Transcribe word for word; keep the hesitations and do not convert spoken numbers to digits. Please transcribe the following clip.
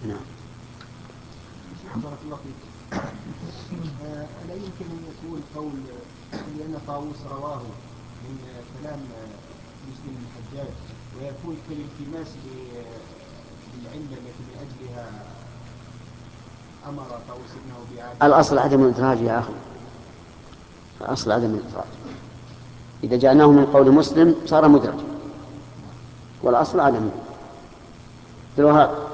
نعم. بارك الله فيك. ألا يمكن أن يكون قول لأن طاووس رواه من كلام مسلم بن الحجاج ويكون كالالتماس للعلة التي من أجلها أمر طاووس ابنه بإعادة؟ الأصل عدم الإدراج يا أخي، الأصل عدم الإدراج. إذا جاءناه من قول مسلم صار مدرج، والأصل عدمه.